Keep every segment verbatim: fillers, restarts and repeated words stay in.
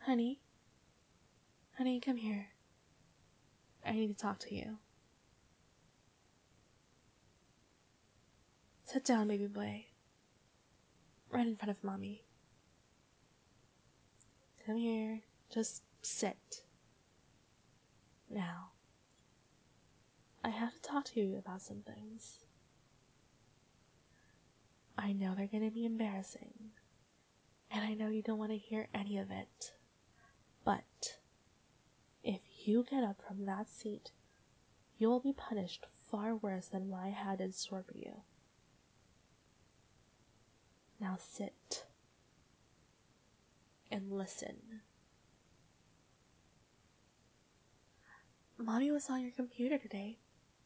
Honey? Honey, come here. I need to talk to you. Sit down, baby boy. Right in front of mommy. Come here. Just sit. Now. I have to talk to you about some things. I know they're gonna be embarrassing. And I know you don't want to hear any of it. But if you get up from that seat, you will be punished far worse than what I had in store for you. Now sit and listen. Mommy was on your computer today.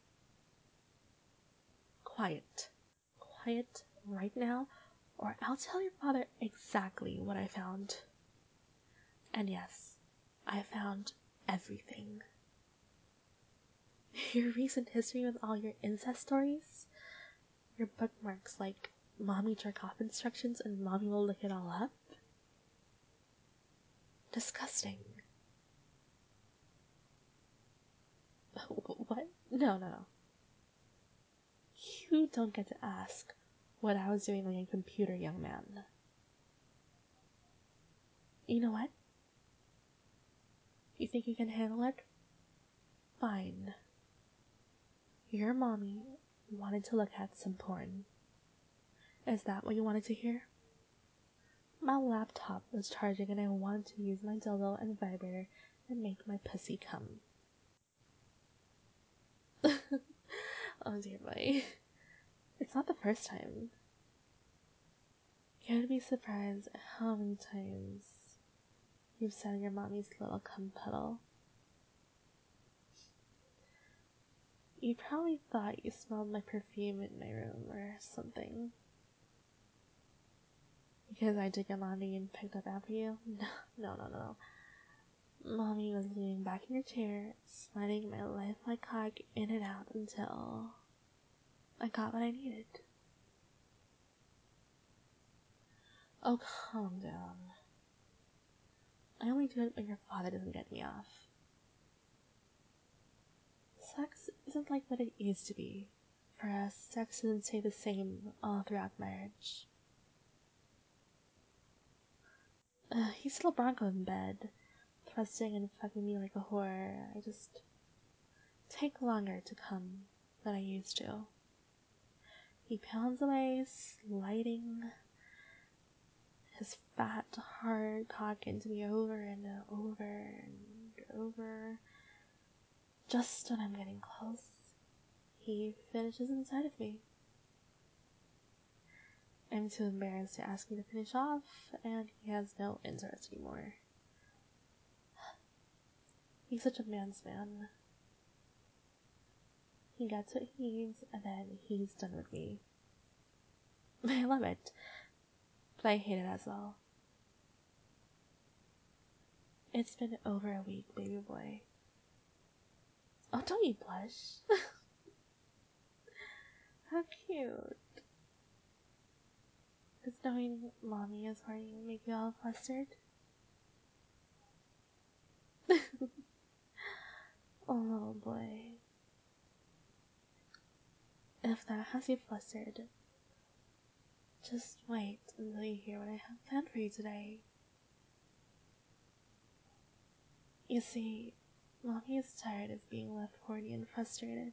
Quiet. Quiet right now, or I'll tell your father exactly what I found. And yes, I found everything. Your recent history with all your incest stories, your bookmarks like mommy jerk off instructions and mommy will look it all up. Disgusting. What? No, no, no. You don't get to ask what I was doing on your computer, young man. You know what? You think you can handle it? Fine. Your mommy wanted to look at some porn. Is that what you wanted to hear? My laptop was charging and I wanted to use my dildo and vibrator and make my pussy come. Oh dear boy. It's not the first time. You'd be surprised how many times you've sat in your mommy's little cum puddle. You probably thought you smelled my perfume in my room or something. Because I did your laundry and picked up after you? No, no, no, no. Mommy was leaning back in your chair, sliding my lifelike cock in and out until I got what I needed. Oh, calm down. I only do it when your father doesn't get me off. Sex isn't like what it used to be. For us, sex doesn't stay the same all throughout marriage. Uh, he's still Bronco in bed, thrusting and fucking me like a whore. I just take longer to come than I used to. He pounds away, sliding his fat, hard cock into me over and over and over. Just when I'm getting close, he finishes inside of me. I'm too embarrassed to ask me to finish off, and he has no interest anymore. He's such a man's man. He gets what he needs, and then he's done with me. I love it, but I hate it as well. It's been over a week, baby boy. Oh, don't you blush? How cute. Does knowing mommy is horny make you all flustered? Oh, little boy. If that has you flustered, just wait until you hear what I have planned for you today. You see, mommy is tired of being left horny and frustrated.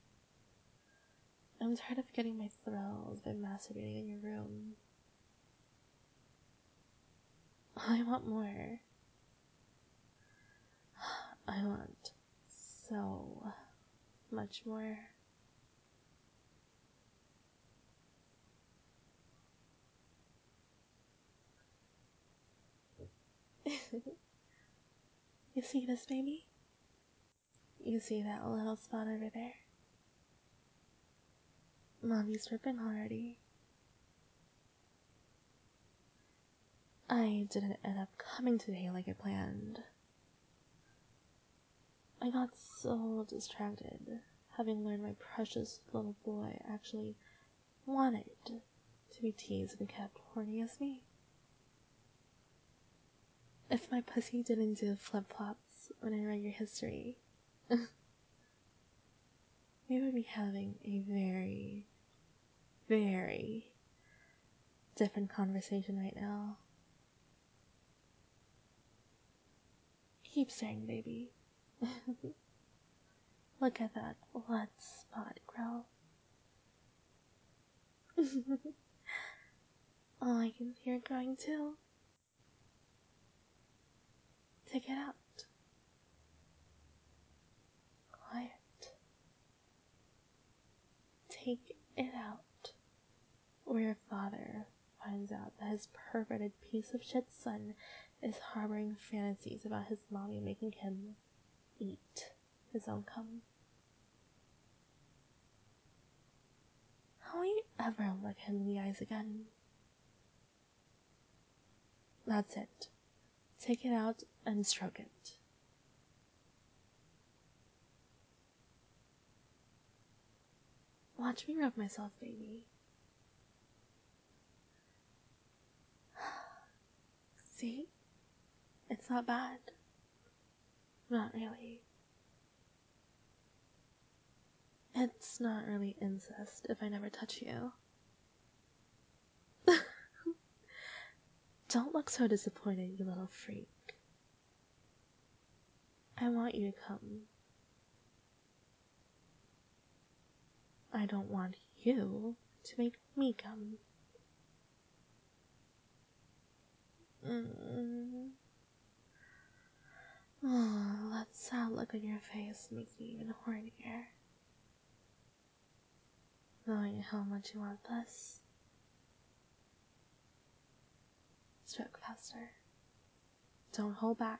I'm tired of getting my thrills by masturbating in your room. I want more. I want so much more. You see this, baby? You see that little spot over there? Mommy's dripping already. I didn't end up coming today like I planned. I got so distracted, having learned my precious little boy actually wanted to be teased and kept horny as me. If my pussy didn't do flip flops when I read your history, we would be having a very, very different conversation right now. Keep staring, baby. Look at that blood spot, girl. Oh, I can hear it growing too. Take it out. Quiet. Take it out. Or your father finds out that his perverted piece of shit son is harboring fantasies about his mommy making him eat his own cum. How will you ever look him in the eyes again? That's it. Take it out and stroke it. Watch me rub myself, baby. See? It's not bad. Not really. It's not really incest if I never touch you. Don't look so disappointed, you little freak. I want you to come. I don't want you to make me come. Mm. Oh, that sad look on your face makes me even hornier. Knowing how much you want this. Stroke faster. Don't hold back.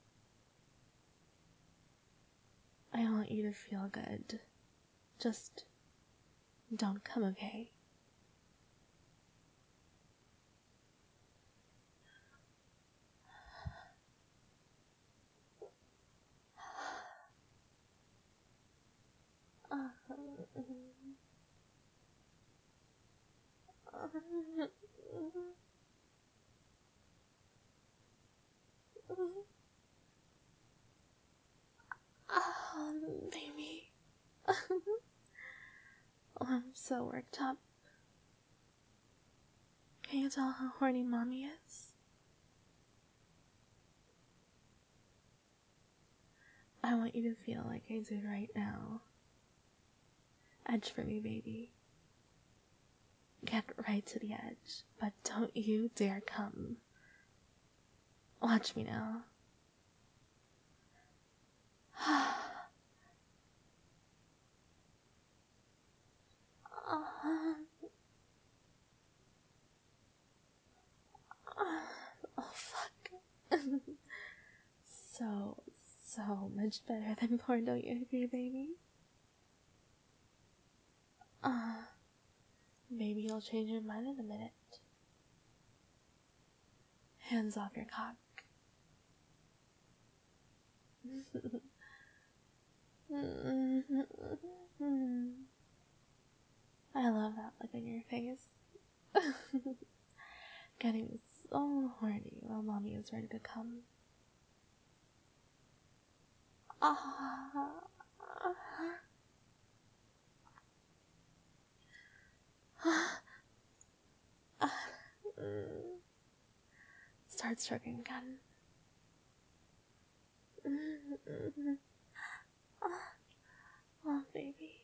I want you to feel good. Just don't come, okay? Oh, baby. Oh, I'm so worked up. Can you tell how horny mommy is? I want you to feel like I do right now. Edge for me, baby. Get right to the edge, but don't you dare come. Watch me now. Oh, fuck. So, so much better than porn, don't you agree, baby? Ah, uh, maybe you'll change your mind in a minute. Hands off your cock. I love that look on your face. Getting so horny while mommy is ready to come. Ah. Start stroking again. Oh, baby.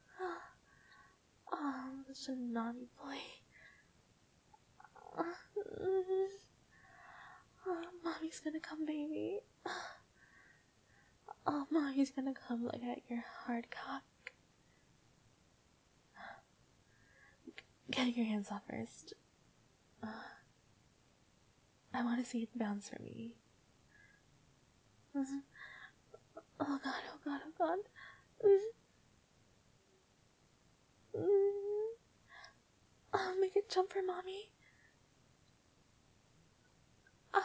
Oh, I'm such a naughty boy. Oh, mommy's gonna come, baby. Oh, mommy's gonna come look at your hard cock. Get your hands off first. Uh, I want to see it bounce for me. Oh god, oh god, oh god. Oh, make it jump for mommy. Uh,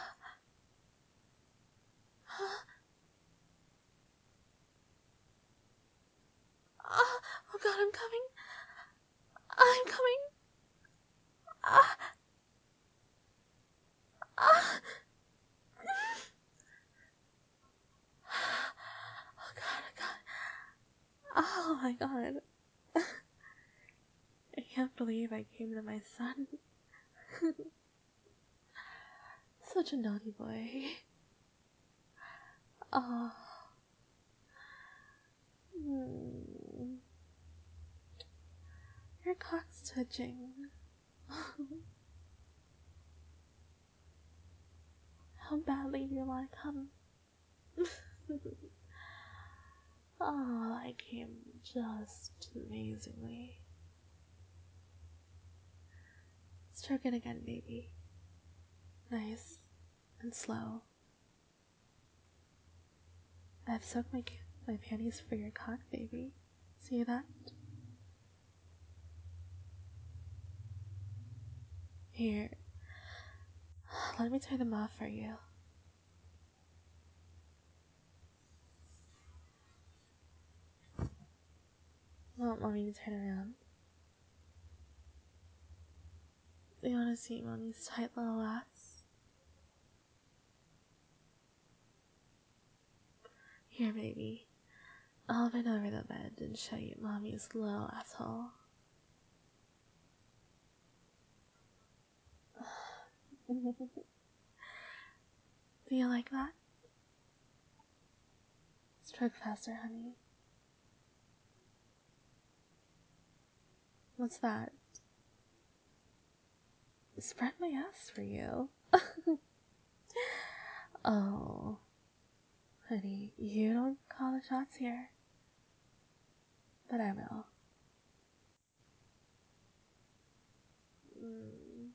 uh, oh god, I'm coming. I'm coming. Uh, uh, my god. I can't believe I came to my son. Such a naughty boy. Oh. Mm. Your cock's twitching. How badly do you want to come? Oh, I came just amazingly. Stroke it again, baby. Nice and slow. I've soaked my my panties for your cock, baby. See that? Here, let me turn them off for you. Want mommy to turn around? You want to see mommy's tight little ass? Here, baby. I'll bend over the bed and show you mommy's little asshole. Do you like that? Stroke faster, honey. What's that? Spread my ass for you. Oh, honey, you don't call the shots here. But I will. Mm.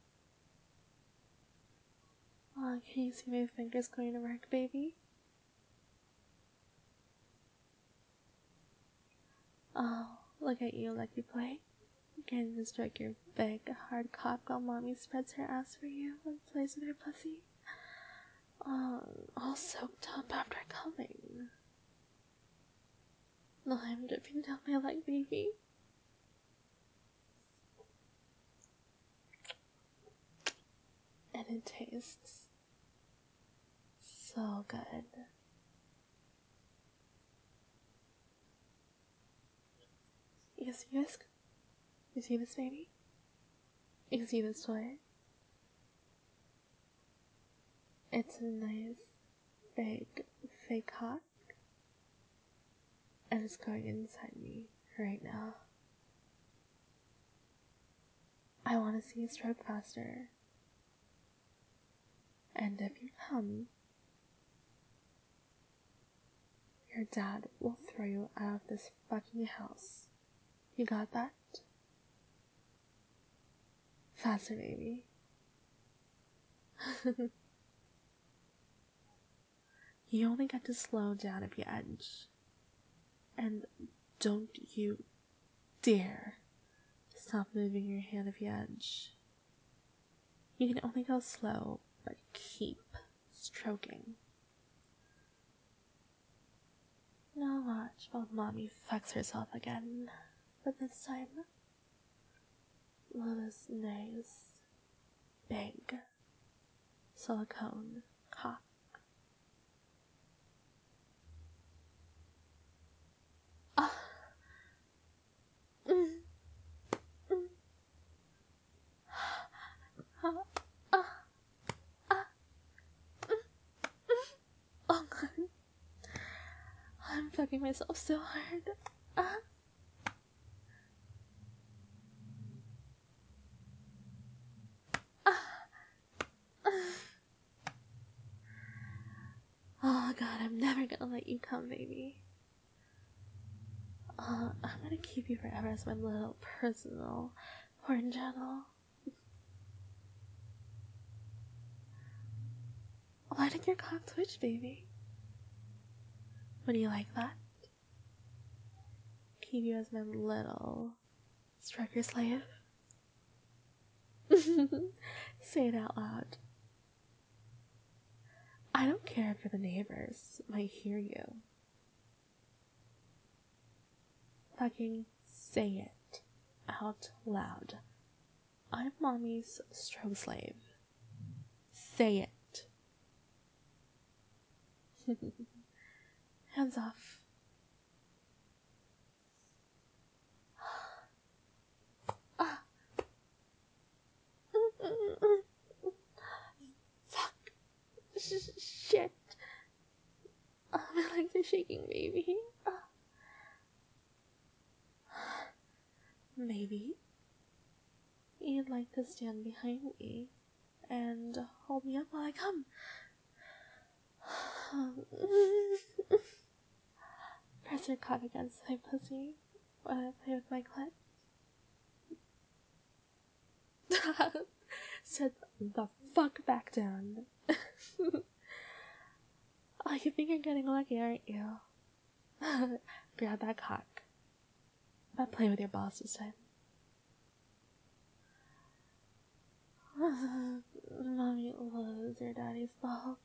Oh, can you see my fingers going to work, baby? Oh, look at you, lucky play. Getting to stroke your big, hard cock while mommy spreads her ass for you and plays with her pussy. Oh, all soaked up after coming. No, I'm dripping down my leg, baby. And it tastes so good. You see this? You see this, baby? You see this toy? It's a nice, big, fake cock. And it's going inside me right now. I want to see you stroke faster. And if you come, your dad will throw you out of this fucking house. You got that? Faster, baby. You only get to slow down if you edge. And don't you dare stop moving your hand if you edge. You can only go slow, but keep stroking. Now watch while mommy fucks herself again. But this time, with this nice, big, silicone cock. Ah. Mm. Mm. Ah. Ah. Ah. Mm. Mm. Oh god. I'm fucking myself so hard. Ah. Ah. Ah. Oh god, I'm never gonna let you come, baby. Uh, I'm gonna keep you forever as my little personal porn channel. Why did your cock twitch, baby? Would you like that? Keep you as my little striker slave? Say it out loud. I don't care if the neighbors might hear you. Fucking say it out loud. I'm mommy's stroke slave. Say it. Hands off. Shit. Oh, my legs are shaking, baby. Oh. Maybe you'd like to stand behind me and hold me up while I come. Press your cock against my pussy while I play with my clit. Sit the fuck back down. Oh, you think you're getting lucky, aren't you? Grab that cock. But play with your balls this time. Mommy loves your daddy's balls.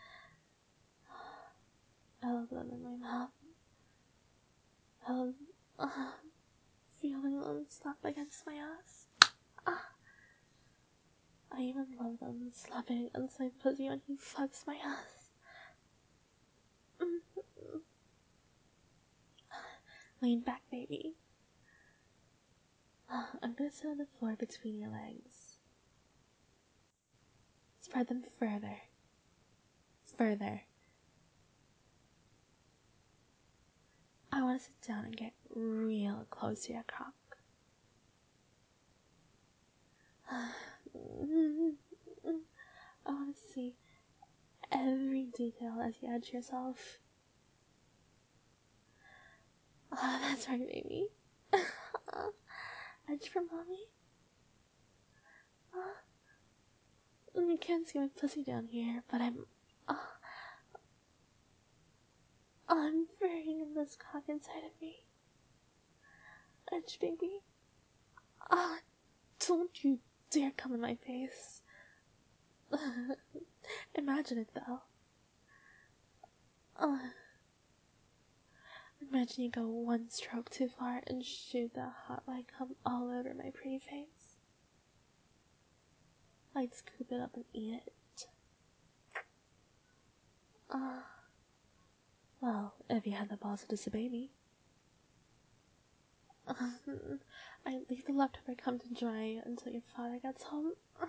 I love them in my mouth. I love uh, feeling them slap against my ass. Uh, I even love them slapping against my pussy when he fucks my ass. Lean back, baby. Uh, I'm gonna sit on the floor between your legs. Spread them further. Further. I want to sit down and get real close to your cock. I want to see every detail as you edge yourself. Oh, that's right, baby. Edge for mommy. Oh, you can't see my pussy down here, but I'm... Oh, I'm burying this cock inside of me. Edge, baby. Ah, oh, don't you dare come in my face. Imagine it, though. Uh, imagine you go one stroke too far and shoot that hot light come all over my pretty face. I'd scoop it up and eat it. Ah, uh, well, if you had the balls to disobey me. Um, I'd leave the leftover cum to dry until your father gets home. Uh,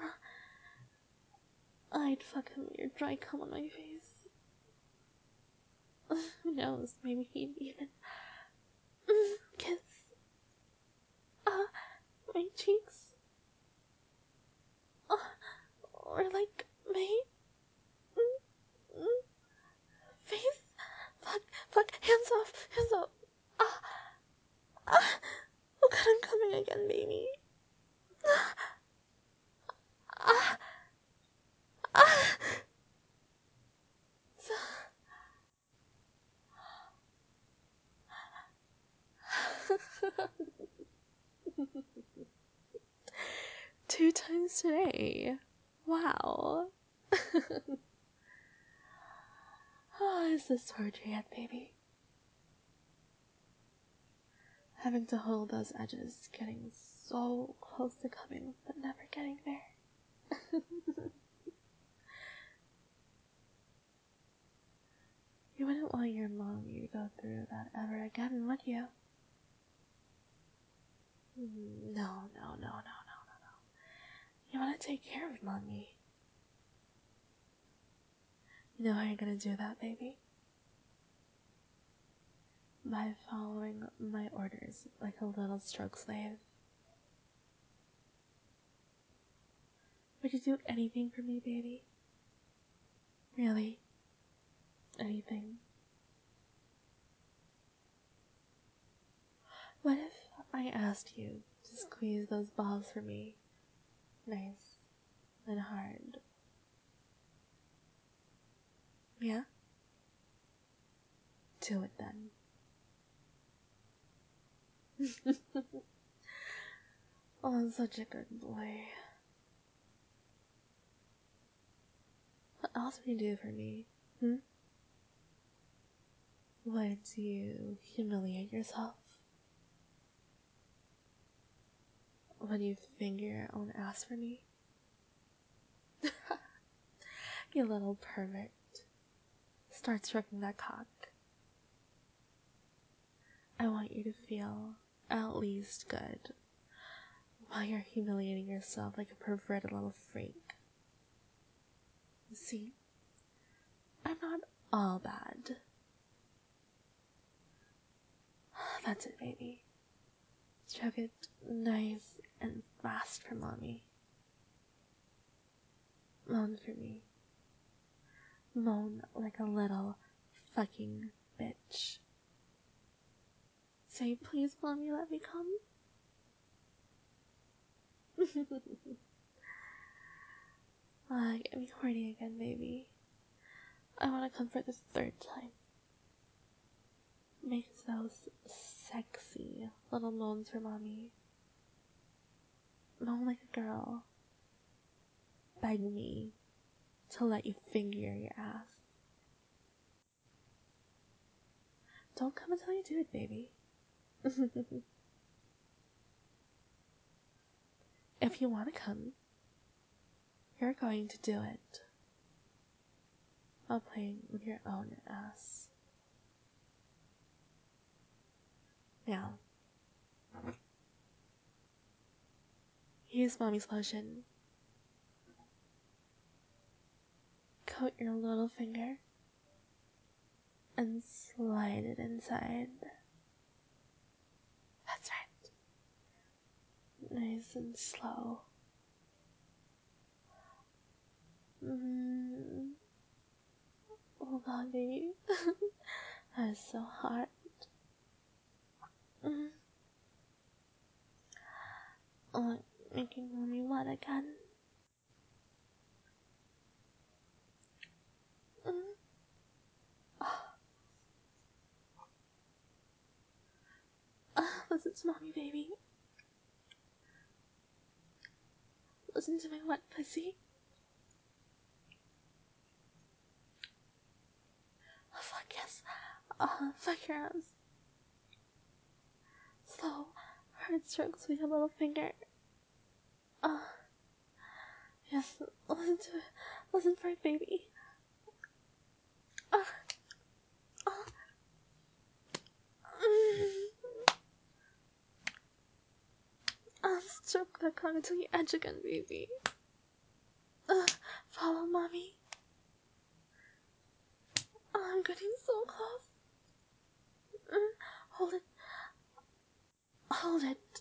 I'd fuck him with your dry cum on my face. Uh, who knows, maybe he'd even mm, kiss uh, my cheeks. Uh, or like my mm, mm, face. Fuck, fuck, hands off, hands off. Ah, ah. Oh god, I'm coming again, baby. Ah, ah, ah. Two times today. Wow. Oh, is this torture yet, baby? Having to hold those edges, getting so close to coming, but never getting there. You wouldn't want your mommy to go through that ever again, would you? No, no, no, no, no, no, no. You want to take care of mommy. You know how you're gonna do that, baby? By following my orders like a little stroke slave. Would you do anything for me, baby? Really? Anything? What if I asked you to squeeze those balls for me? Nice and hard. Yeah? Do it then. Oh, I'm such a good boy. What else would you do for me? Hmm? Would you humiliate yourself? Would you finger your own ass for me? You little pervert. Start stroking that cock. I want you to feel at least good while you're humiliating yourself like a perverted little freak. See? I'm not all bad. That's it, baby. Stroke it nice and fast for mommy. Moan for me. Moan like a little fucking bitch. Say, please, mommy, let me come. Ah, get me horny again, baby. I want to come for the third time. Make those sexy little moans for mommy. Moan like a girl. Beg me to let you finger your ass. Don't come until you do it, baby. If you want to come, you're going to do it while playing with your own ass. Now, use mommy's lotion. Coat your little finger and slide it inside. That's right. Nice and slow. Mm. Oh god, baby. That is so hot. Mm. Oh, making mommy wet again. Mm. Oh. Uh, listen to mommy, baby. Listen to my wet pussy. Oh, fuck yes. Uh, fuck your ass. Slow, hard strokes with your little finger. Uh, yes, listen to it. Listen for it, baby. Uh, uh, mm. Uh, stroke that cock until you edge again, baby. Uh, follow mommy. Uh, I'm getting so close. Uh, hold it. Hold it.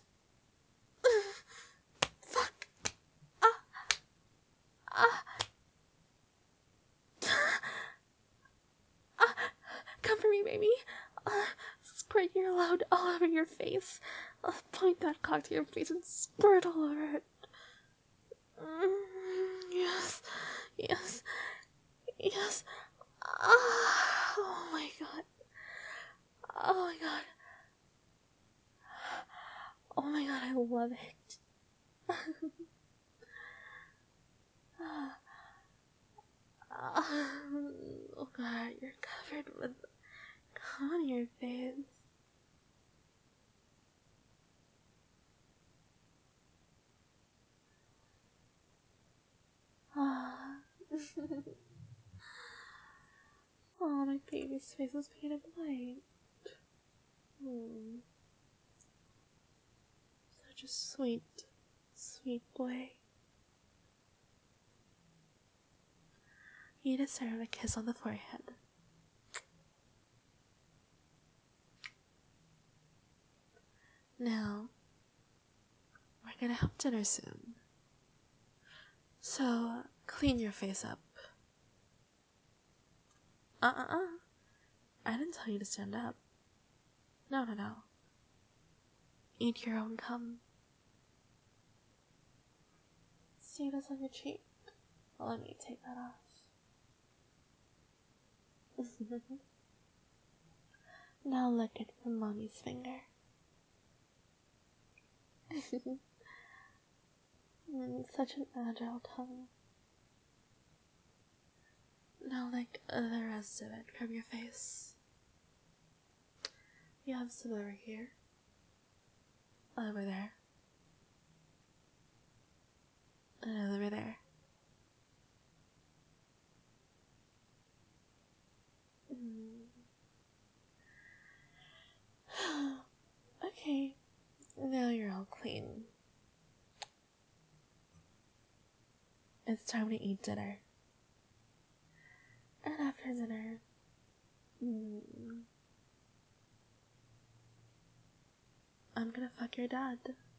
Uh, fuck. Ah. Ah. Ah. Come for me, baby. Uh, squirt your load all over your face. Uh, point that cock to your face and squirt all over it. Mm, yes. Yes. Yes. Ah. Oh my god. Oh my god. Oh my god, I love it. Oh god, you're covered with cum on your face. Ah. Oh, my baby's face is painted white. Hmm. Such a sweet, sweet boy. You deserve a kiss on the forehead. Now, we're gonna have dinner soon. So, clean your face up. Uh-uh-uh. I didn't tell you to stand up. No, no, no. Eat your own cum. See this on your cheek? Well, let me take that off. Now lick it from mommy's finger. Mm, such an agile tongue. Now lick the rest of it from your face. You have some over here. Over there. And over there. Mm. Okay, now you're all clean. It's time to eat dinner. And after prisoner. Mm. I'm gonna fuck your dad.